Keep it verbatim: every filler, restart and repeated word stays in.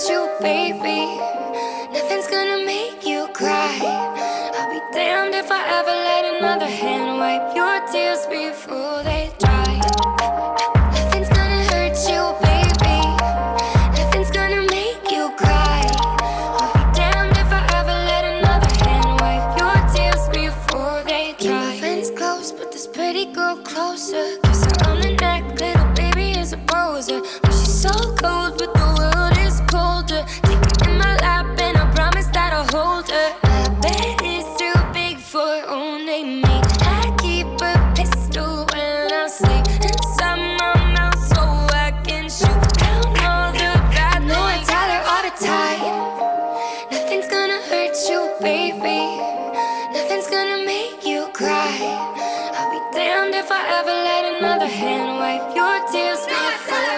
you, baby. Nothing's gonna make you cry. I'll be damned if I ever let another hand wipe your tears before they dry. Nothing's gonna hurt you, baby. Nothing's gonna make you cry. I'll be damned if I ever let another hand wipe your tears before they dry. Keep my friends close, but this pretty girl closer. Kiss her on the neck, little baby is a poser. But she's so cold, but the world is colder. Take her in my lap and I promise that I'll hold her. My bed is too big for only me. I keep a pistol when I sleep inside my mouth so I can shoot down all the bad things. No, I tell her all the time, nothing's gonna hurt you, baby. Nothing's gonna make you cry. I'll be damned if I ever let another hand wipe your tears before